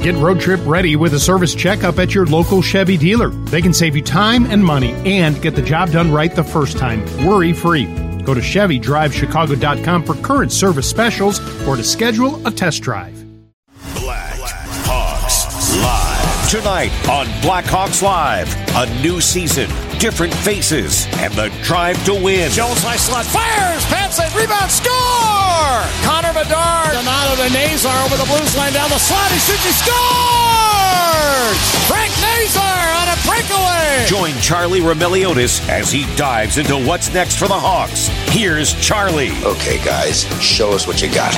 Get road trip ready with a service checkup at your local Chevy dealer. They can save you time and money and get the job done right the first time, worry-free. Go to ChevyDriveChicago.com for current service specials or to schedule a test drive. Blackhawks Live. Tonight on Blackhawks Live, a new season, different faces, and the drive to win. Jones high slot, fires, pats it, rebound, score! Connor Bedard, Donato to Nazar over the Blues line, down the slot, he shoots, he scores! Frank Nazar on a breakaway! Join Charlie Remiliotis as he dives into what's next for the Hawks. Here's Charlie. Okay, guys, show us what you got.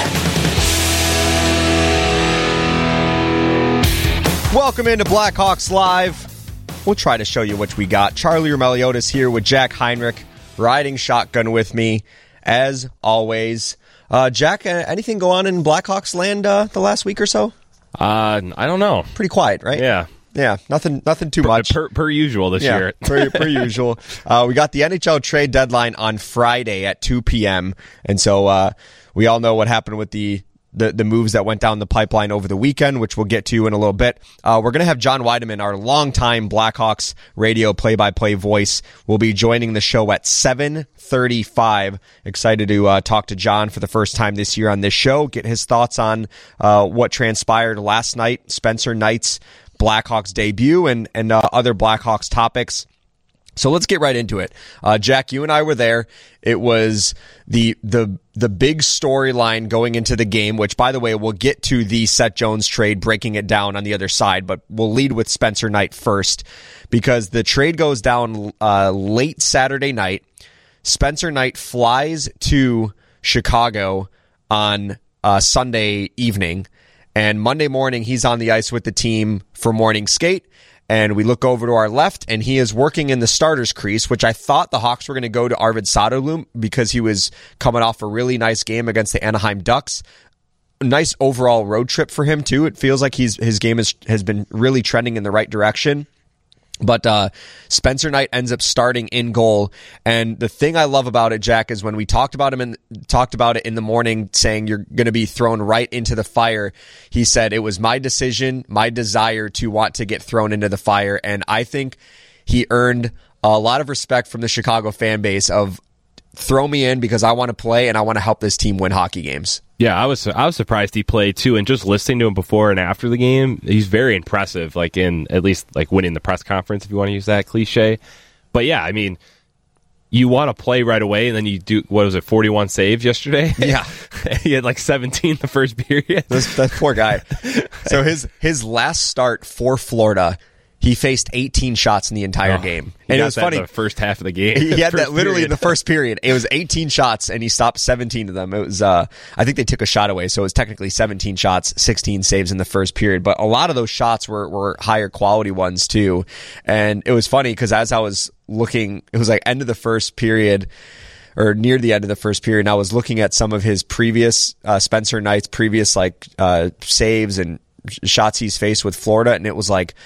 Welcome into Blackhawks Live. We'll try to show you what we got. Charlie Meliodas here with Jack Heinrich, riding shotgun with me, as always. Jack, anything go on in Blackhawks land the last week or so? I don't know. Pretty quiet, right? Yeah. Yeah, nothing too much. Per usual this year. per usual. We got the NHL trade deadline on Friday at 2 p.m., and so we all know what happened with the moves that went down the pipeline over the weekend, which we'll get to in a little bit. We're going to have John Weideman, our longtime Blackhawks radio play-by-play voice, will be joining the show at 7:35. Excited to talk to John for the first time this year on this show, get his thoughts on what transpired last night, Spencer Knight's Blackhawks debut, and other Blackhawks topics. So let's get right into it. Jack, you and I were there. It was the big storyline going into the game, which, by the way, we'll get to the Seth Jones trade, breaking it down on the other side, but we'll lead with Spencer Knight first, because the trade goes down late Saturday night. Spencer Knight flies to Chicago on Sunday evening, and Monday morning he's on the ice with the team for morning skate. And we look over to our left, and he is working in the starter's crease, which I thought the Hawks were going to go to Arvid Soderblom because he was coming off a really nice game against the Anaheim Ducks. Nice overall road trip for him, too. It feels like his game has been really trending in the right direction. But Spencer Knight ends up starting in goal, and the thing I love about it, Jack, is when we talked about it in the morning, saying you're going to be thrown right into the fire. He said it was my decision, my desire to want to get thrown into the fire, and I think he earned a lot of respect from the Chicago fan base of throw me in because I want to play and I want to help this team win hockey games. Yeah, I was surprised he played too, and just listening to him before and after the game, he's very impressive. Like in at least like winning the press conference, if you want to use that cliche. But yeah, I mean, you want to play right away, and then you do 41 saves yesterday? Yeah, he had like 17 the first period. That poor guy. So his last start for Florida, he faced 18 shots in the entire game. And it was funny. In the first half of the game. He had that literally in the first period. It was 18 shots, and he stopped 17 of them. It was, I think they took a shot away, so it was technically 17 shots, 16 saves in the first period. But a lot of those shots were higher quality ones, too. And it was funny because as I was looking, it was like end of the first period, or near the end of the first period, and I was looking at some of his previous, Spencer Knight's previous, saves and shots he's faced with Florida, and it was like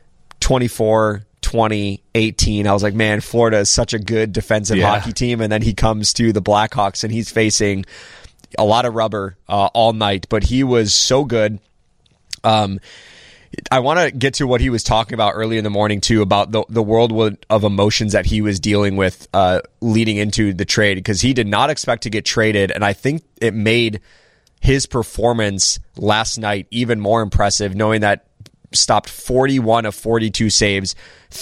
24, 20, 18. I was like, man, Florida is such a good defensive hockey team. And then he comes to the Blackhawks and he's facing a lot of rubber all night. But he was so good. I want to get to what he was talking about early in the morning, too, about the whirlwind of emotions that he was dealing with leading into the trade, because he did not expect to get traded. And I think it made his performance last night even more impressive, knowing that stopped 41 of 42 saves,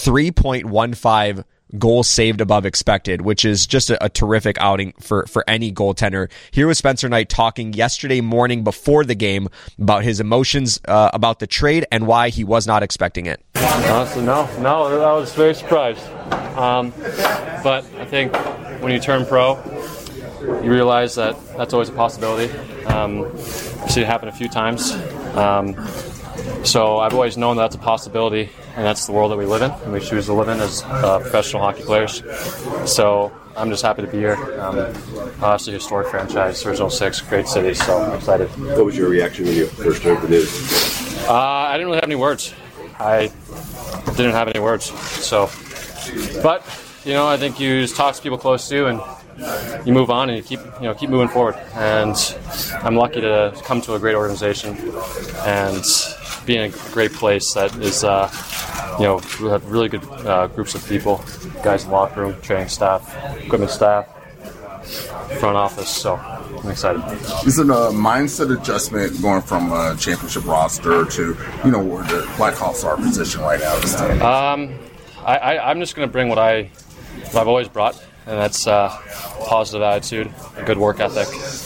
3.15 goals saved above expected, which is just a terrific outing for any goaltender. Here was Spencer Knight talking yesterday morning before the game about his emotions about the trade and why he was not expecting it. Honestly, no, I was very surprised. But I think when you turn pro, you realize that that's always a possibility. I've seen it happen a few times. So I've always known that's a possibility, and that's the world that we live in, and we choose to live in as professional hockey players. So I'm just happy to be here. Obviously, historic franchise, Original 6, great city, so I'm excited. What was your reaction when you first heard the news? I didn't really have any words. I didn't have any words. So, but, I think you just talk to people close to you, and you move on and you keep moving forward. And I'm lucky to come to a great organization and be in a great place that is, we have really good groups of people, guys in the locker room, training staff, equipment staff, front office. So I'm excited. Is it a mindset adjustment going from a championship roster to, where the Blackhawks are positioned right now this time? I'm just going to bring what I've always brought, and that's a positive attitude, a good work ethic,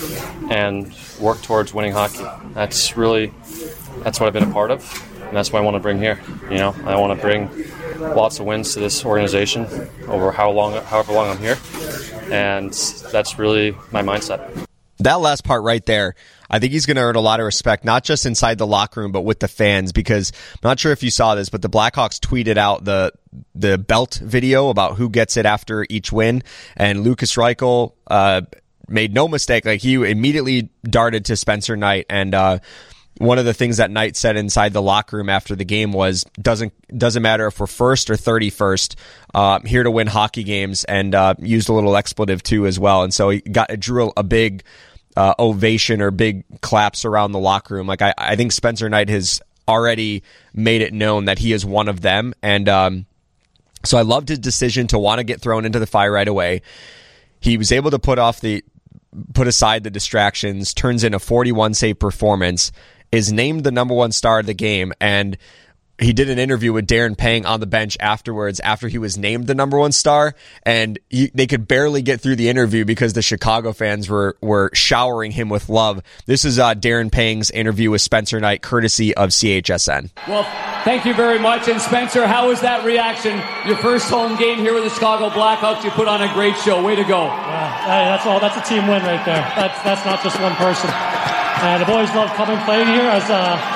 and work towards winning hockey. That's what I've been a part of, and that's what I want to bring here. I want to bring lots of wins to this organization over however long I'm here, and that's really my mindset. That last part right there, I think he's going to earn a lot of respect, not just inside the locker room, but with the fans, because I'm not sure if you saw this, but the Blackhawks tweeted out the belt video about who gets it after each win, and Lukas Reichel made no mistake. Like, he immediately darted to Spencer Knight, and one of the things that Knight said inside the locker room after the game was, doesn't matter if we're first or 31st, here to win hockey games, and used a little expletive too as well. And so he drew a big ovation or big claps around the locker room. Like, I think Spencer Knight has already made it known that he is one of them. And so I loved his decision to want to get thrown into the fire right away. He was able to put aside the distractions, turns in a 41 save performance, is named the number one star of the game, and he did an interview with Darren Pang on the bench afterwards after he was named the number one star, and they could barely get through the interview because the Chicago fans were showering him with love. This is Darren Pang's interview with Spencer Knight, courtesy of CHSN. Well, thank you very much. And Spencer, how was that reaction? Your first home game here with the Chicago Blackhawks. You put on a great show. Way to go. Yeah, that's all. That's a team win right there. That's not just one person. And I've always loved coming playing here as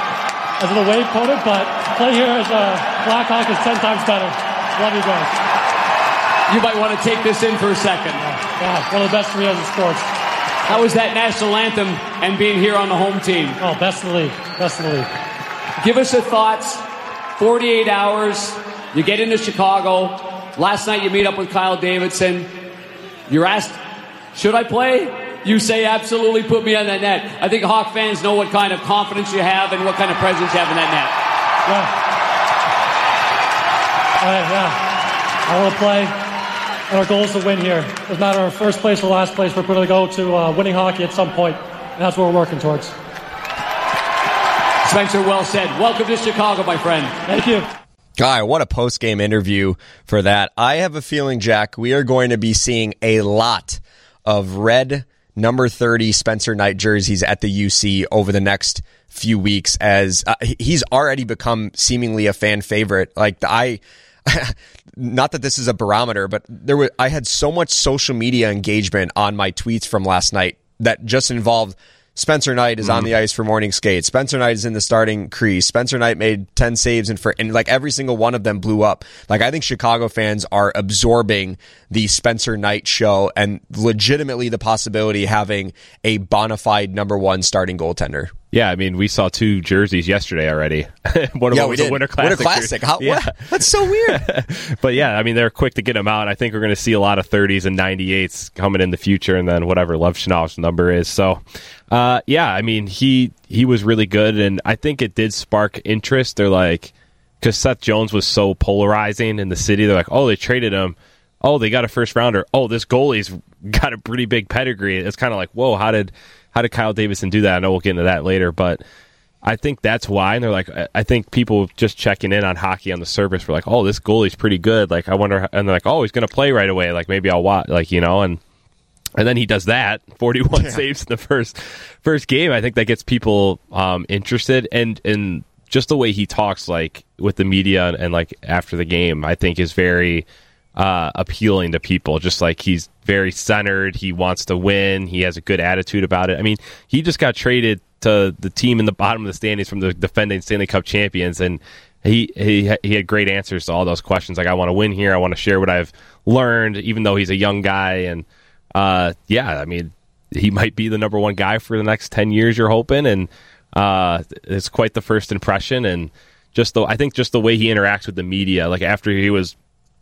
an away opponent, but play here as a Blackhawk is 10 times better. Love you guys. You might want to take this in for a second. Yeah, one of the best 3 years in sports. How was that national anthem and being here on the home team? Oh, best in the league. Best in the league. Give us your thoughts. 48 hours. You get into Chicago. Last night you meet up with Kyle Davidson. You're asked, should I play? You say, absolutely, put me on that net. I think Hawk fans know what kind of confidence you have and what kind of presence you have in that net. Yeah. I want to play, and our goal is to win here. It doesn't matter if first place or last place. We're going to go to winning hockey at some point, and that's what we're working towards. Spencer, well said. Welcome to Chicago, my friend. Thank you. Guy, what a post-game interview for that. I have a feeling, Jack, we are going to be seeing a lot of red number 30 Spencer Knight jerseys at the UC over the next few weeks, as he's already become seemingly a fan favorite. Like, not that this is a barometer, but I had so much social media engagement on my tweets from last night that just involved Spencer Knight is on the ice for morning skate. Spencer Knight is in the starting crease. Spencer Knight made 10 saves and like every single one of them blew up. Like, I think Chicago fans are absorbing the Spencer Knight show and legitimately the possibility of having a bona fide number one starting goaltender. Yeah, I mean, we saw 2 jerseys yesterday already. One of them was a Winter Classic. Winter Classic. Yeah. That's so weird. But yeah, I mean, they're quick to get them out. I think we're going to see a lot of 30s and 98s coming in the future, and then whatever Lev Schnauz's number is. So, yeah, I mean, he was really good, and I think it did spark interest. They're like, because Seth Jones was so polarizing in the city, they're like, oh, they traded him. Oh, they got a first rounder. Oh, this goalie's got a pretty big pedigree. It's kind of like, whoa, how did Kyle Davidson do that? I know we'll get into that later, but I think that's why. And they're like, I think people just checking in on hockey on the surface were like, oh, this goalie's pretty good. Like, I wonder, and they're like, oh, he's going to play right away. Like, maybe I'll watch, like, and then he does that, 41 saves in the first game. I think that gets people interested, and just the way he talks, like, with the media and like after the game, I think is very appealing to people. Just like, he's very centered. He wants to win. He has a good attitude about it. I mean, he just got traded to the team in the bottom of the standings from the defending Stanley Cup champions, and he had great answers to all those questions. Like, I want to win here. I want to share what I've learned, even though he's a young guy. And yeah, I mean, he might be the number one guy for the next 10 years, you're hoping. And it's quite the first impression. And I think just the way he interacts with the media, like after he was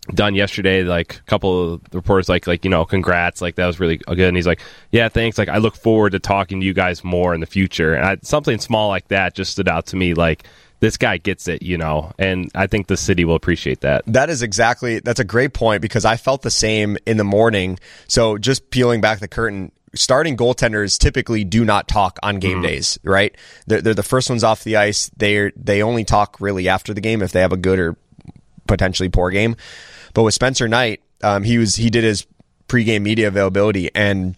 done yesterday. Like a couple of reporters like congrats, like that was really good. And he's like, yeah, thanks. Like I look forward to talking to you guys more in the future. And something small like that just stood out to me. Like this guy gets it, and I think the city will appreciate that. That's a great point, because I felt the same in the morning. So just peeling back the curtain, starting goaltenders typically do not talk on game days, right? They're the first ones off the ice. They only talk really after the game if they have a good or potentially poor game. But with Spencer Knight, he did his pregame media availability, and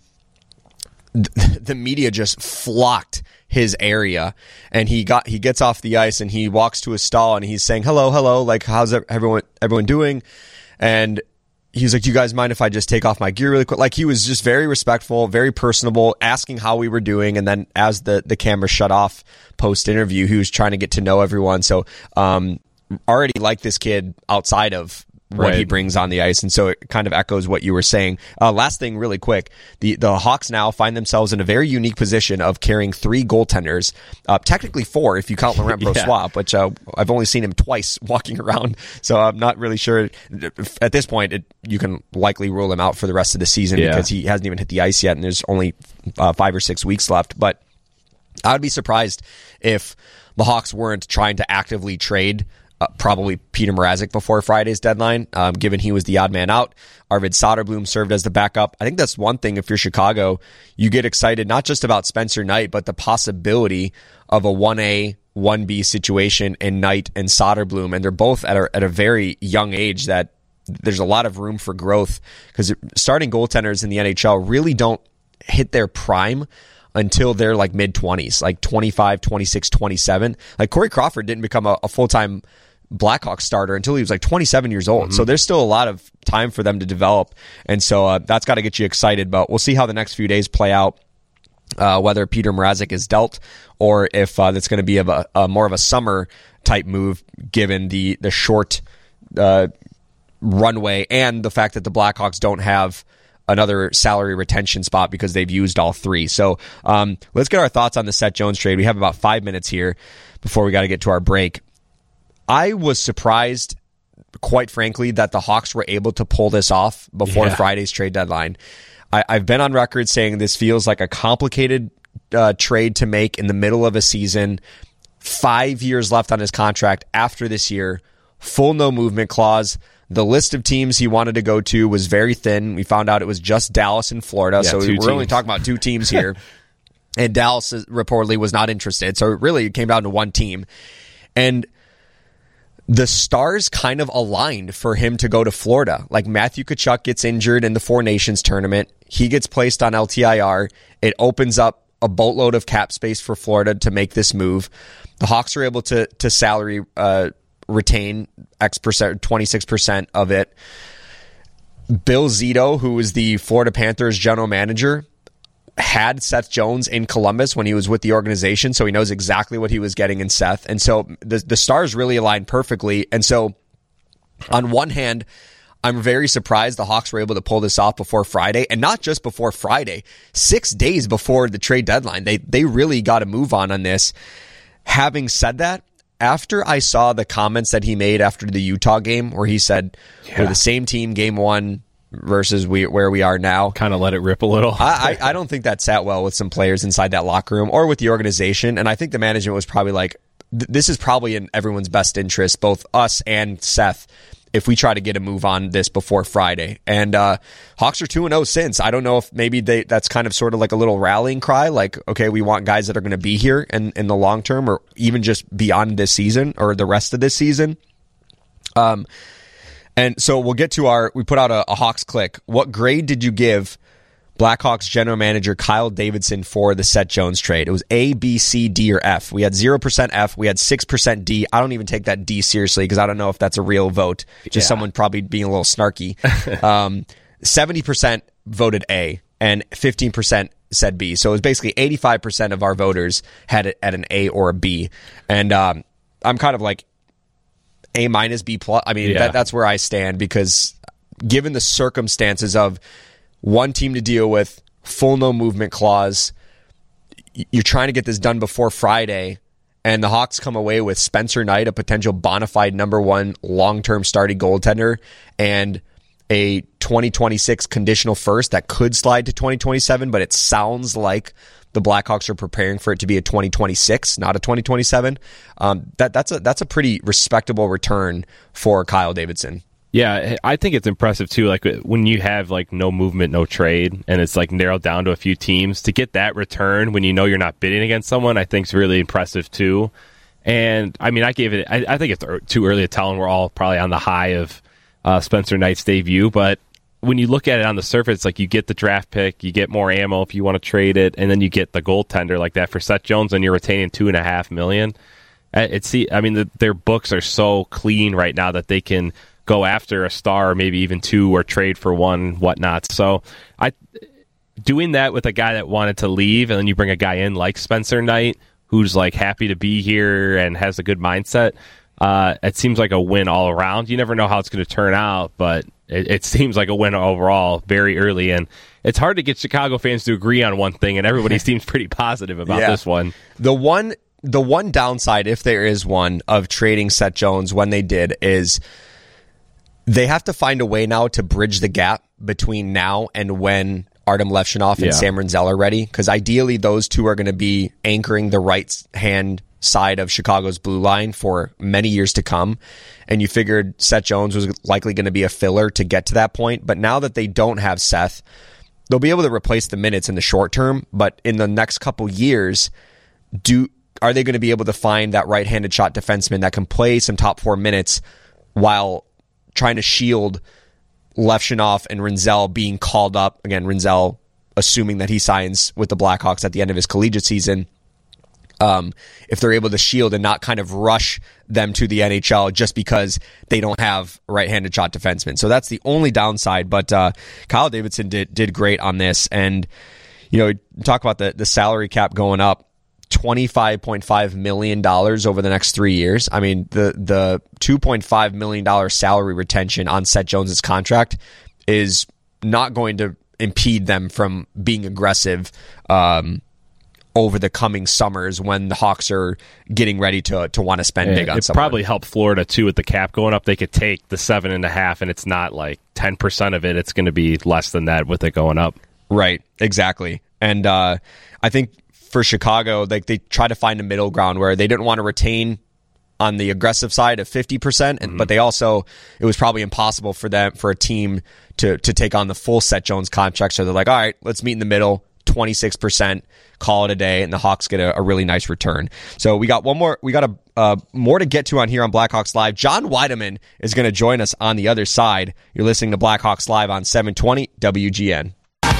the media just flocked his area, and he gets off the ice and he walks to his stall and he's saying hello, like how's everyone doing? And he's like, do you guys mind if I just take off my gear really quick? Like he was just very respectful, very personable, asking how we were doing. And then as the camera shut off post interview, he was trying to get to know everyone. So already like this kid outside of what he brings on the ice. And so it kind of echoes what you were saying. Last thing really quick, the Hawks now find themselves in a very unique position of carrying 3 goaltenders, technically 4 if you count Laurent Brossoit, which I've only seen him twice walking around, so I'm not really sure. At this point, you can likely rule him out for the rest of the season because he hasn't even hit the ice yet, and there's only 5 or 6 weeks left. But I would be surprised if the Hawks weren't trying to actively trade probably Peter Mrazek before Friday's deadline, given he was the odd man out. Arvid Soderblom served as the backup. I think that's one thing. If you're Chicago, you get excited not just about Spencer Knight, but the possibility of a 1A, 1B situation in Knight and Soderblom. And they're both at a very young age that there's a lot of room for growth, because starting goaltenders in the NHL really don't hit their prime until they're like mid-20s, like 25, 26, 27. Like Corey Crawford didn't become a full-time Blackhawks starter until he was like 27 years old. So there's still a lot of time for them to develop. And so that's got to get you excited. But we'll see how the next few days play out, whether Peter Mrazek is dealt or if that's going to be a more of a summer type move, given the short runway and the fact that the Blackhawks don't have another salary retention spot because they've used all 3. So let's get our thoughts on the Seth Jones trade. We have about 5 minutes here before we got to get to our break. I was surprised, quite frankly, that the Hawks were able to pull this off before Friday's trade deadline. I've been on record saying this feels like a complicated trade to make in the middle of a season. 5 years left on his contract after this year. Full no movement clause. The list of teams he wanted to go to was very thin. We found out it was just Dallas and Florida, so we're only talking about 2 teams here. And Dallas reportedly was not interested, so it really came down to one team. And the stars kind of aligned for him to go to Florida. Like Matthew Tkachuk gets injured in the Four Nations tournament. He gets placed on LTIR. It opens up a boatload of cap space for Florida to make this move. The Hawks are able to salary retain X percent, 26% of it. Bill Zito, who was the Florida Panthers general manager, had Seth Jones in Columbus when he was with the organization, so he knows exactly what he was getting in Seth. And so the stars really aligned perfectly. And so on one hand, I'm very surprised the Hawks were able to pull this off before Friday, and not just before Friday, 6 days before the trade deadline. They really got a move on this. Having said that, after I saw the comments that he made after the Utah game, where he said, we're the same team game 1 versus where we are now. Kind of let it rip a little. I don't think that sat well with some players inside that locker room or with the organization. And I think the management was probably like, this is probably in everyone's best interest, both us and Seth, if we try to get a move on this before Friday. And Hawks are 2-0 since. I don't know if maybe that's kind of sort of like a little rallying cry, like, okay, we want guys that are going to be here in the long term, or even just beyond this season or the rest of this season. And so we'll get to we put out a Hawks click. What grade did you give Blackhawks general manager Kyle Davidson for the Seth Jones trade? It was A, B, C, D, or F. We had 0% F. We had 6% D. I don't even take that D seriously because I don't know if that's a real vote. Just someone probably being a little snarky. 70% voted A and 15% said B. So it was basically 85% of our voters had it at an A or a B. And I'm kind of like A minus, B plus. I mean, that's where I stand, because given the circumstances of one team to deal with, full no movement clause, you're trying to get this done before Friday, and the Hawks come away with Spencer Knight, a potential bona fide number one long-term starting goaltender, and a 2026 conditional first that could slide to 2027, but it sounds like the Blackhawks are preparing for it to be a 2026, not a 2027. That's a pretty respectable return for Kyle Davidson. Yeah, I think it's impressive too. Like when you have like no movement, no trade, and it's like narrowed down to a few teams, to get that return when you know you're not bidding against someone, I think is really impressive too. And I mean, I think it's too early to tell, and we're all probably on the high of Spencer Knight's debut. But when you look at it on the surface, like you get the draft pick, you get more ammo if you want to trade it, and then you get the goaltender like that for Seth Jones, and you're retaining $2.5 million. Their books are so clean right now that they can go after a star, or maybe even two, or trade for one, whatnot. So doing that with a guy that wanted to leave, and then you bring a guy in like Spencer Knight, who's like happy to be here and has a good mindset, it seems like a win all around. You never know how it's going to turn out, but it seems like a win overall very early. And it's hard to get Chicago fans to agree on one thing, and everybody seems pretty positive about this one. The one downside, if there is one, of trading Seth Jones when they did is they have to find a way now to bridge the gap between now and when Artem Levshunov and Sam Rinzel are ready, because ideally those two are going to be anchoring the right-hand side of Chicago's blue line for many years to come, and you figured Seth Jones was likely going to be a filler to get to that point. But now that they don't have Seth, they'll be able to replace the minutes in the short term, but in the next couple years, are they going to be able to find that right-handed shot defenseman that can play some top four minutes while trying to shield Levshunov and Rinzel being called up? Again, Rinzel assuming that he signs with the Blackhawks at the end of his collegiate season. If they're able to shield and not kind of rush them to the NHL just because they don't have right-handed shot defensemen. So that's the only downside, but Kyle Davidson did great on this. And, talk about the salary cap going up, $25.5 million over the next 3 years. I mean, the $2.5 million salary retention on Seth Jones' contract is not going to impede them from being aggressive over the coming summers when the Hawks are getting ready to want to spend big on someone. It probably helped Florida too with the cap going up. They could take the 7.5, and it's not like 10% of it. It's going to be less than that with it going up. Right, exactly. And I think for Chicago, they try to find a middle ground where they didn't want to retain on the aggressive side of 50%, but they also, it was probably impossible for a team to take on the full Seth Jones contract. So they're like, all right, let's meet in the middle, 26%, call it a day, and the Hawks get a really nice return. So we got more to get to on here on Blackhawks Live. John Weideman is going to join us on the other side. You're listening to Blackhawks Live on 720 WGN.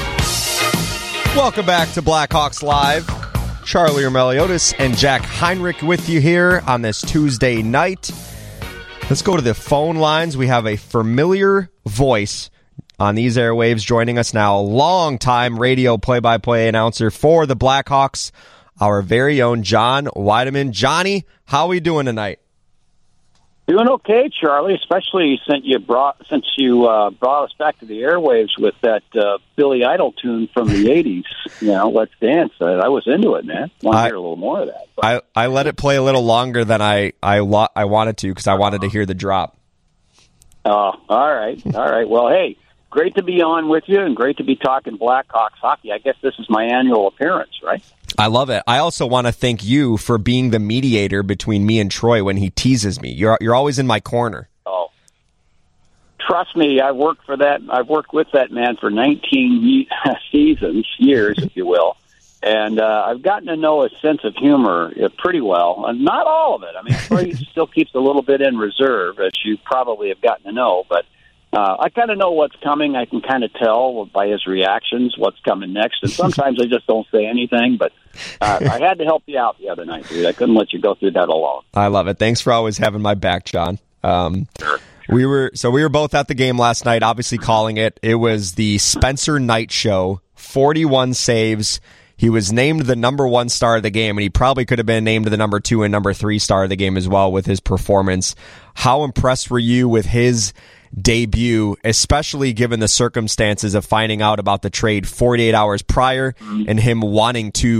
Welcome back to Blackhawks Live. Charlie Meliotis and Jack Heinrich with you here on this Tuesday night. Let's go to the phone lines. We have a familiar voice on these airwaves joining us now, longtime radio play-by-play announcer for the Blackhawks, our very own John Weideman. Johnny, how are we doing tonight? Doing okay, Charlie, especially since you brought us back to the airwaves with that Billy Idol tune from the 80s. Let's Dance. I was into it, man. Want to hear a little more of that. But I let it play a little longer than I wanted to, because I wanted to hear the drop. Oh, all right. Well, hey, great to be on with you and great to be talking Blackhawks hockey. I guess this is my annual appearance, right? I love it. I also want to thank you for being the mediator between me and Troy when he teases me. You're always in my corner. Oh, trust me, I've worked with that man for 19 years, if you will. And I've gotten to know his sense of humor pretty well. And not all of it. I mean, Troy still keeps a little bit in reserve, as you probably have gotten to know, but I kind of know what's coming. I can kind of tell by his reactions what's coming next. And sometimes I just don't say anything, but I had to help you out the other night, dude. I couldn't let you go through that alone. I love it. Thanks for always having my back, John. Sure. We were both at the game last night, obviously calling it. It was the Spencer Knight show, 41 saves. He was named the number one star of the game, and he probably could have been named the number 2 and number 3 star of the game as well with his performance. How impressed were you with his debut, especially given the circumstances of finding out about the trade 48 hours prior and him wanting to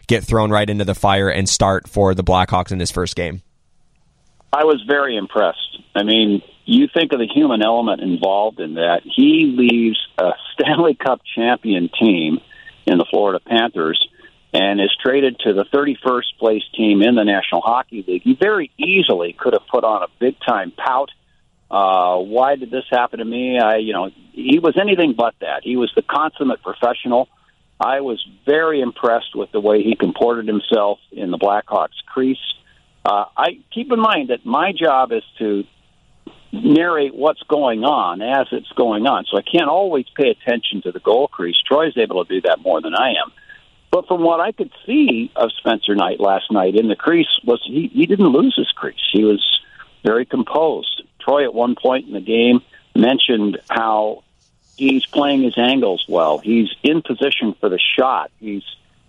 get thrown right into the fire and start for the Blackhawks in his first game? I was very impressed. I mean, you think of the human element involved in that. He leaves a Stanley Cup champion team in the Florida Panthers and is traded to the 31st place team in the National Hockey League. He very easily could have put on a big-time pout. Why did this happen to me? He was anything but that. He was the consummate professional. I was very impressed with the way he comported himself in the Blackhawks crease. I keep in mind that my job is to narrate what's going on as it's going on, so I can't always pay attention to the goal crease. Troy's able to do that more than I am. But from what I could see of Spencer Knight last night in the crease, was he didn't lose his crease. He was very composed. Troy at one point in the game mentioned how he's playing his angles well. He's in position for the shot. He's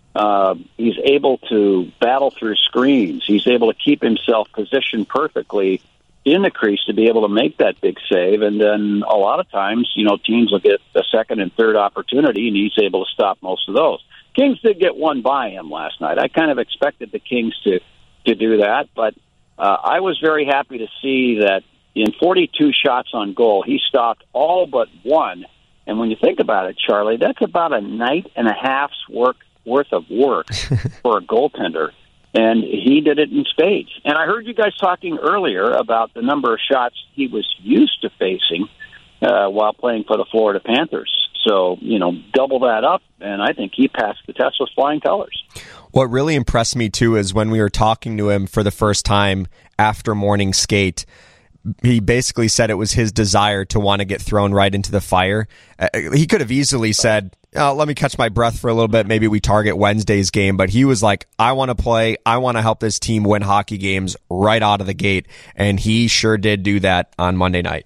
able to battle through screens. He's able to keep himself positioned perfectly in the crease to be able to make that big save. And then a lot of times, teams will get a second and third opportunity, and he's able to stop most of those. Kings did get one by him last night. I kind of expected the Kings to do that, but I was very happy to see that in 42 shots on goal, he stopped all but one. And when you think about it, Charlie, that's about a night and a half's worth of work for a goaltender. And he did it in spades. And I heard you guys talking earlier about the number of shots he was used to facing while playing for the Florida Panthers. So, double that up, and I think he passed the test with flying colors. What really impressed me, too, is when we were talking to him for the first time after morning skate, he basically said it was his desire to want to get thrown right into the fire. He could have easily said, let me catch my breath for a little bit. Maybe we target Wednesday's game. But he was like, I want to play. I want to help this team win hockey games right out of the gate. And he sure did do that on Monday night.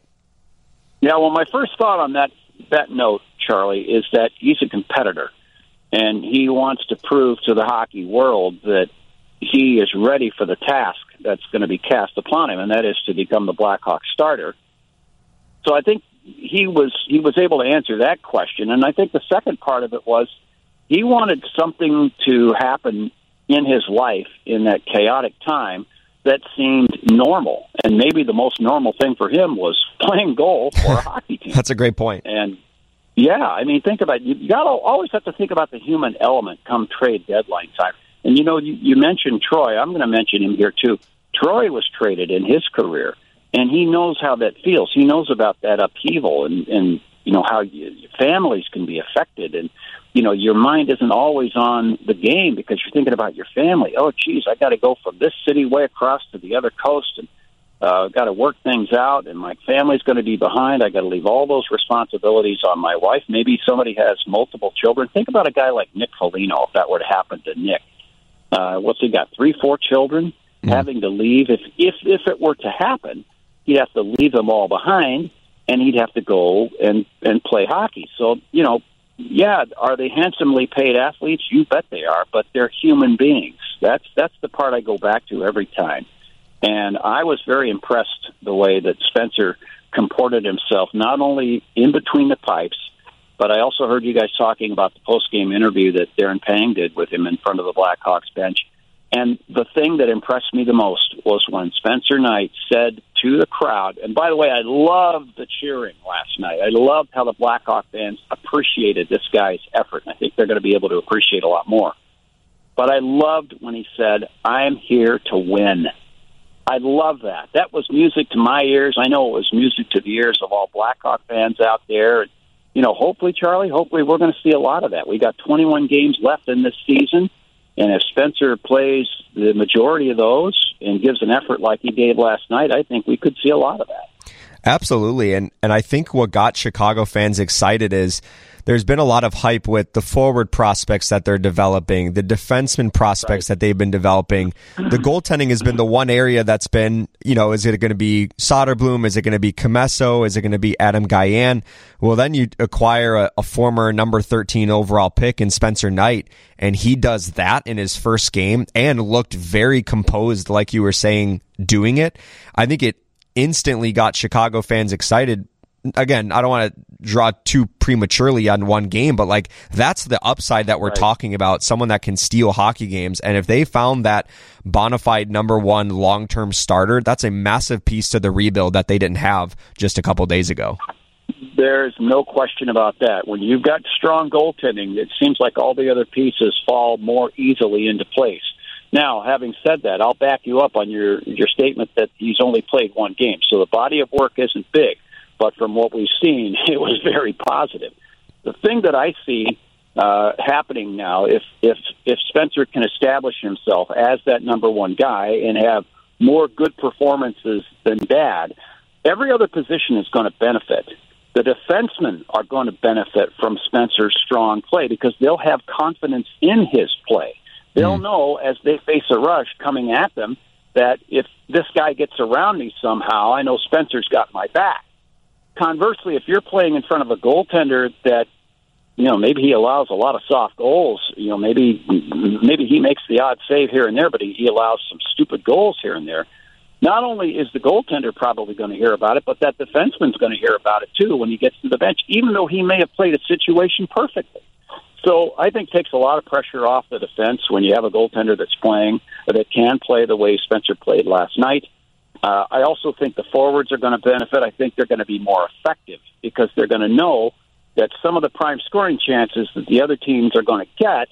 Yeah, well, my first thought on that note, Charlie, is that he's a competitor. And he wants to prove to the hockey world that he is ready for the task that's going to be cast upon him, and that is to become the Blackhawks starter. So I think he was able to answer that question. And I think the second part of it was he wanted something to happen in his life in that chaotic time that seemed normal. And maybe the most normal thing for him was playing goal for a hockey team. That's a great point. And yeah, I mean, think about it. You got to always have to think about the human element come trade deadline time. And, you mentioned Troy. I'm going to mention him here, too. Troy was traded in his career, and he knows how that feels. He knows about that upheaval and how families can be affected. And, your mind isn't always on the game because you're thinking about your family. Oh, geez, I got to go from this city way across to the other coast and got to work things out, and my family's going to be behind. I got to leave all those responsibilities on my wife. Maybe somebody has multiple children. Think about a guy like Nick Foligno, if that were to happen to Nick. What's he got? 3-4 children having to leave. If it were to happen, he'd have to leave them all behind, and he'd have to go and play hockey. So, are they handsomely paid athletes? You bet they are, but they're human beings. That's the part I go back to every time. And I was very impressed the way that Spencer comported himself, not only in between the pipes, but I also heard you guys talking about the post-game interview that Darren Pang did with him in front of the Blackhawks bench. And the thing that impressed me the most was when Spencer Knight said to the crowd, and by the way, I loved the cheering last night. I loved how the Blackhawk fans appreciated this guy's effort. And I think they're going to be able to appreciate a lot more. But I loved when he said, I'm here to win. I love that. That was music to my ears. I know it was music to the ears of all Blackhawk fans out there. Hopefully, Charlie, we're going to see a lot of that. We got 21 games left in this season, and if Spencer plays the majority of those and gives an effort like he gave last night, I think we could see a lot of that. Absolutely, and I think what got Chicago fans excited is there's been a lot of hype with the forward prospects that they're developing, the defenseman prospects that they've been developing. The goaltending has been the one area that's been, is it going to be Soderblom? Is it going to be Comesso? Is it going to be Adam Guyan? Well, then you acquire a former number 13 overall pick in Spencer Knight, and he does that in his first game and looked very composed, like you were saying, doing it. I think it instantly got Chicago fans excited again, I don't want to draw too prematurely on one game, but like that's the upside that we're talking about, someone that can steal hockey games. And if they found that bona fide number one long-term starter, that's a massive piece to the rebuild that they didn't have just a couple days ago. There's no question about that. When you've got strong goaltending, it seems like all the other pieces fall more easily into place. Now, having said that, I'll back you up on your statement that he's only played one game. So the body of work isn't big, but from what we've seen, it was very positive. The thing that I see happening now, if Spencer can establish himself as that number one guy and have more good performances than bad, every other position is going to benefit. The defensemen are going to benefit from Spencer's strong play because they'll have confidence in his play. They'll know as they face a rush coming at them that if this guy gets around me somehow, I know Spencer's got my back. Conversely, if you're playing in front of a goaltender that, maybe he allows a lot of soft goals, maybe he makes the odd save here and there, but he allows some stupid goals here and there. Not only is the goaltender probably going to hear about it, but that defenseman's going to hear about it too when he gets to the bench, even though he may have played a situation perfectly. So I think it takes a lot of pressure off the defense when you have a goaltender that's playing, that can play the way Spencer played last night. I also think the forwards are going to benefit. I think they're going to be more effective because they're going to know that some of the prime scoring chances that the other teams are going to get,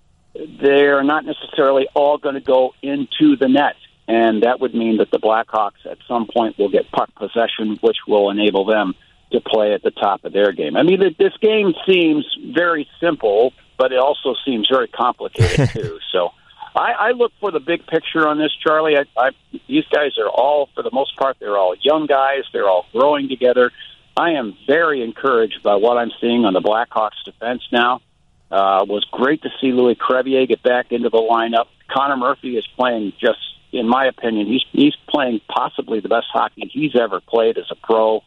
they're not necessarily all going to go into the net. And that would mean that the Blackhawks at some point will get puck possession, which will enable them to play at the top of their game. I mean, this game seems very simple, but it also seems very complicated, too. So I look for the big picture on this, Charlie. These guys are all, for the most part, they're all young guys. They're all growing together. I am very encouraged by what I'm seeing on the Blackhawks defense now. It was great to see Louis Crevier get back into the lineup. Connor Murphy is playing just, in my opinion, he's playing possibly the best hockey he's ever played as a pro.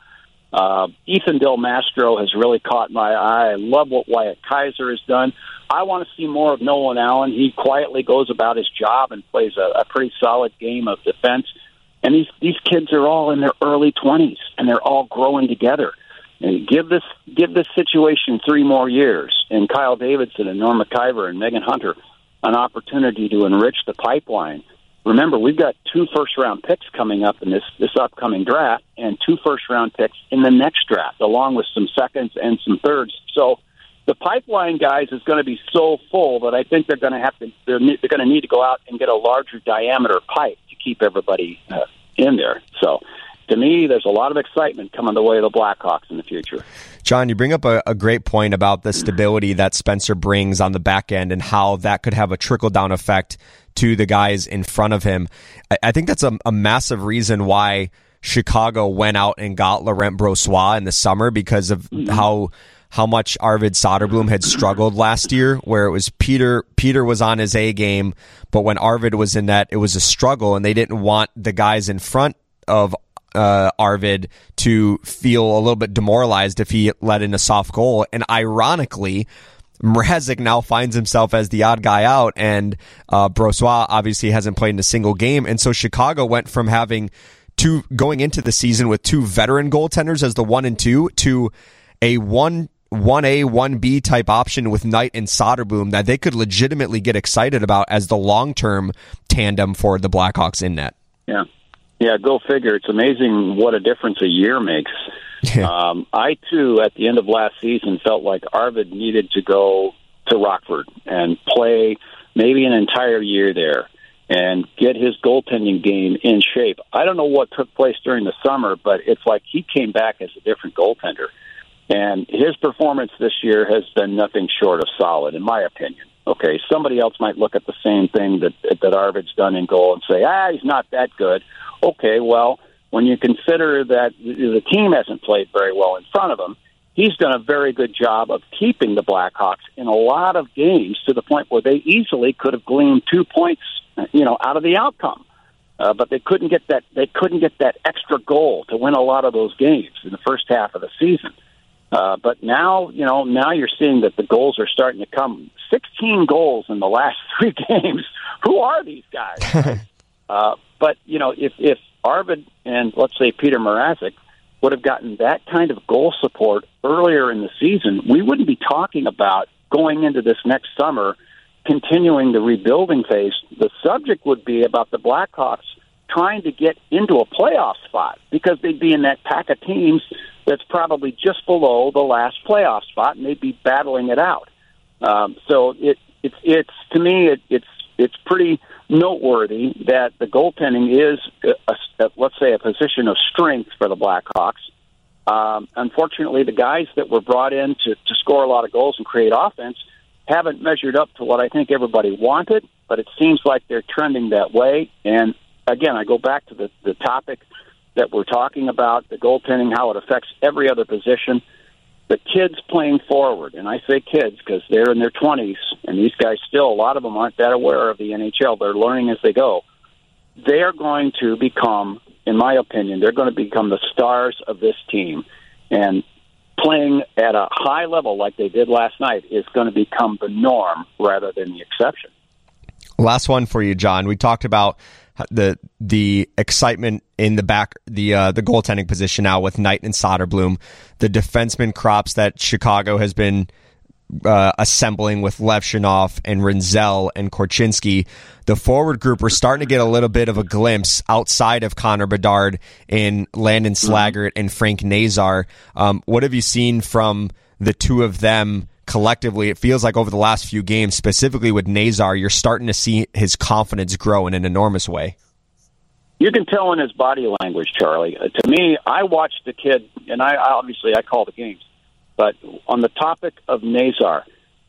Ethan Del Mastro has really caught my eye. I love what Wyatt Kaiser has done. I want to see more of Nolan Allen. He quietly goes about his job and plays a pretty solid game of defense. And these kids are all in their early 20s, and they're all growing together. And give this situation 3 more years, and Kyle Davidson and Norm McIver and Megan Hunter an opportunity to enrich the pipeline. Remember, we've got 2 first-round picks coming up in this upcoming draft and 2 first-round picks in the next draft, along with some seconds and some thirds. So the pipeline, guys, is going to be so full that I think they're going to need to go out and get a larger diameter pipe to keep everybody in there. So to me, there's a lot of excitement coming the way of the Blackhawks in the future. John, you bring up a great point about the stability that Spencer brings on the back end and how that could have a trickle-down effect to the guys in front of him. I think that's a massive reason why Chicago went out and got Laurent Brossoit in the summer, because of how much Arvid Soderblom had struggled last year, where it was Peter was on his A game, but when Arvid was in net, it was a struggle, and they didn't want the guys in front of Arvid to feel a little bit demoralized if he let in a soft goal. And ironically, Mrazek now finds himself as the odd guy out, and Brossoit obviously hasn't played in a single game. And so Chicago went from having going into the season with 2 veteran goaltenders as the 1 and 2 to a 1A, 1B type option with Knight and Soderblom that they could legitimately get excited about as the long-term tandem for the Blackhawks in net. Yeah, go figure. It's amazing what a difference a year makes. I, too, at the end of last season, felt like Arvid needed to go to Rockford and play maybe an entire year there and get his goaltending game in shape. I don't know what took place during the summer, but it's like he came back as a different goaltender. And his performance this year has been nothing short of solid, in my opinion. Okay, somebody else might look at the same thing that Arvid's done in goal and say, he's not that good. Okay, well, when you consider that the team hasn't played very well in front of him, he's done a very good job of keeping the Blackhawks in a lot of games to the point where they easily could have gleaned 2 points, out of the outcome. But they couldn't get that. They couldn't get that extra goal to win a lot of those games in the first half of the season. But now, now you're seeing that the goals are starting to come. 16 goals in the last 3 games. Who are these guys? But if Arvid and let's say Peter Mrazek would have gotten that kind of goal support earlier in the season, we wouldn't be talking about going into this next summer, continuing the rebuilding phase. The subject would be about the Blackhawks trying to get into a playoff spot, because they'd be in that pack of teams that's probably just below the last playoff spot, and they'd be battling it out. So it's to me, it's pretty noteworthy that the goaltending is, let's say, a position of strength for the Blackhawks. Unfortunately, the guys that were brought in to score a lot of goals and create offense haven't measured up to what I think everybody wanted, but it seems like they're trending that way. And again, I go back to the topic that we're talking about, the goaltending, how it affects every other position. The kids playing forward, and I say kids because they're in their 20s, and these guys still, a lot of them aren't that aware of the NHL. They're learning as they go. They are going to become, in my opinion, they're going to become the stars of this team. And playing at a high level like they did last night is going to become the norm rather than the exception. Last one for you, John. We talked about the excitement in the back, the goaltending position now with Knight and Soderblom, the defenseman crops that Chicago has been assembling with Levshunov and Rinzel and Korchinski. The forward group, we're starting to get a little bit of a glimpse outside of Connor Bedard in Landon Slaggert and Frank Nazar. What have you seen from the two of them collectively? It feels like over the last few games, specifically with Nazar, you're starting to see his confidence grow in an enormous way. You can tell in his body language, Charlie. To me, I watched the kid, and I call the games. But on the topic of Nazar,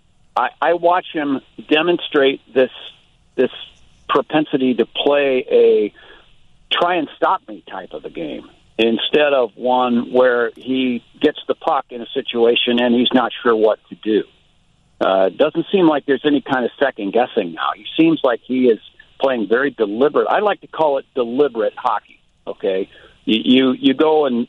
I watch him demonstrate this propensity to play a try and stop me type of a game, instead of one where he gets the puck in a situation and he's not sure what to do. It doesn't seem like there's any kind of second guessing now. He seems like he is playing very deliberate. I like to call it deliberate hockey. Okay, you go and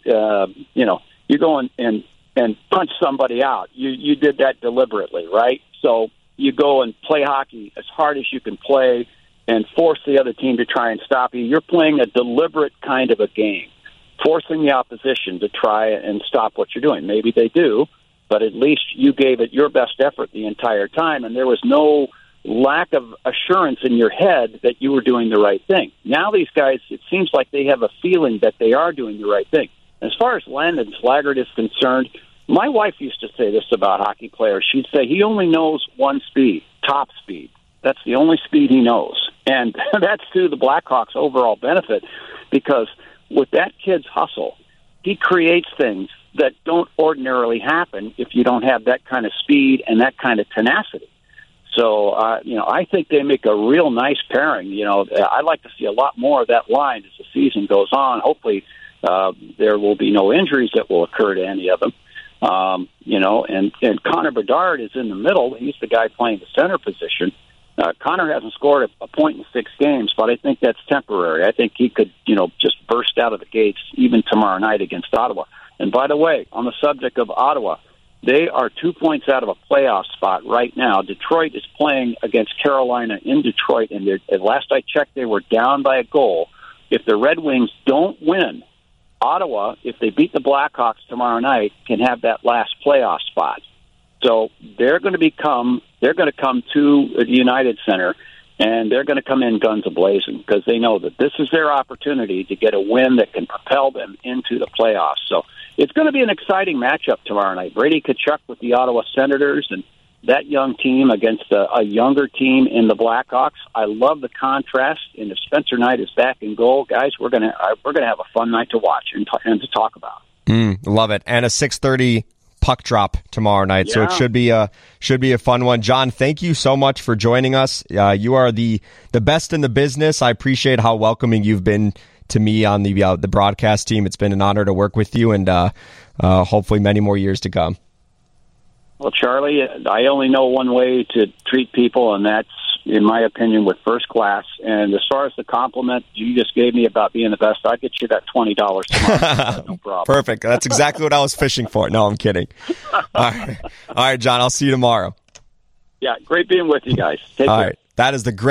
you go and punch somebody out. You did that deliberately, right? So you go and play hockey as hard as you can play and force the other team to try and stop you. You're playing a deliberate kind of a game, forcing the opposition to try and stop what you're doing. Maybe they do, but at least you gave it your best effort the entire time, and there was no lack of assurance in your head that you were doing the right thing. Now these guys, it seems like they have a feeling that they are doing the right thing. As far as Landon Slaggert is concerned, my wife used to say this about hockey players. She'd say he only knows one speed, top speed. That's the only speed he knows. And that's to the Blackhawks' overall benefit, because with that kid's hustle, he creates things that don't ordinarily happen if you don't have that kind of speed and that kind of tenacity. So, I think they make a real nice pairing. I'd like to see a lot more of that line as the season goes on. Hopefully, there will be no injuries that will occur to any of them. And Connor Bedard is in the middle. He's the guy playing the center position. Connor hasn't scored a point in 6 games, but I think that's temporary. I think he could, just burst out of the gates even tomorrow night against Ottawa. And by the way, on the subject of Ottawa, they are 2 points out of a playoff spot right now. Detroit is playing against Carolina in Detroit, and last I checked, they were down by a goal. If the Red Wings don't win, Ottawa, if they beat the Blackhawks tomorrow night, can have that last playoff spot. So they're going to come to the United Center, and they're going to come in guns a-blazing because they know that this is their opportunity to get a win that can propel them into the playoffs. So it's going to be an exciting matchup tomorrow night. Brady Tkachuk with the Ottawa Senators and that young team against a younger team in the Blackhawks. I love the contrast. And if Spencer Knight is back in goal, guys, we're gonna have a fun night to watch and to talk about. Love it. And a 6:30 puck drop tomorrow night, so it should be a fun one. John, thank you so much for joining us. You are the best in the business. I appreciate how welcoming you've been to me on the broadcast team. It's been an honor to work with you, and hopefully many more years to come. Well, Charlie, I only know one way to treat people, and that's, in my opinion, with first class. And as far as the compliment you just gave me about being the best, I'll get you that $20 tomorrow. No problem. Perfect. That's exactly what I was fishing for. No, I'm kidding. All right, John, I'll see you tomorrow. Yeah, great being with you guys. Take care. All right. That is the great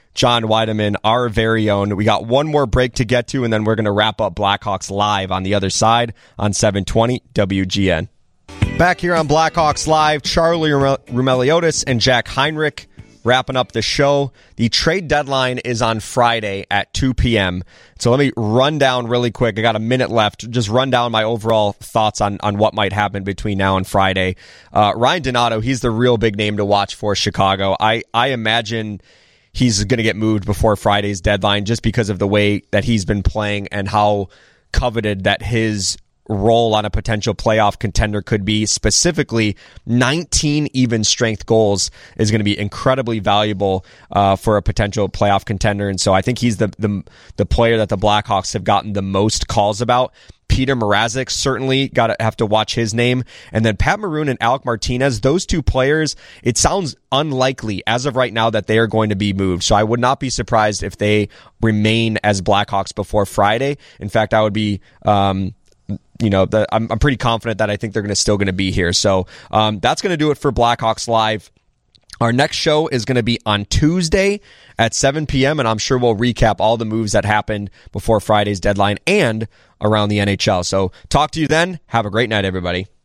John Weideman, our very own. We got one more break to get to, and then we're going to wrap up Blackhawks Live on the other side on 720 WGN. Back here on Blackhawks Live, Charlie Roumeliotis and Jack Heinrich wrapping up the show. The trade deadline is on Friday at 2 p.m. So let me run down really quick. I got a minute left. Just run down my overall thoughts on what might happen between now and Friday. Ryan Donato, he's the real big name to watch for Chicago. I imagine he's going to get moved before Friday's deadline just because of the way that he's been playing and how coveted that his role on a potential playoff contender could be. Specifically, 19 even strength goals is going to be incredibly valuable for a potential playoff contender. And so I think he's the player that the Blackhawks have gotten the most calls about. Peter Mrazek, certainly got to have to watch his name. And then Pat Maroon and Alec Martinez, those two players, it sounds unlikely as of right now that they are going to be moved. So I would not be surprised if they remain as Blackhawks before Friday. In fact, I would be I'm pretty confident that I think they're still going to be here. So that's going to do it for Blackhawks Live. Our next show is going to be on Tuesday at 7 p.m., and I'm sure we'll recap all the moves that happened before Friday's deadline and around the NHL. So talk to you then. Have a great night, everybody.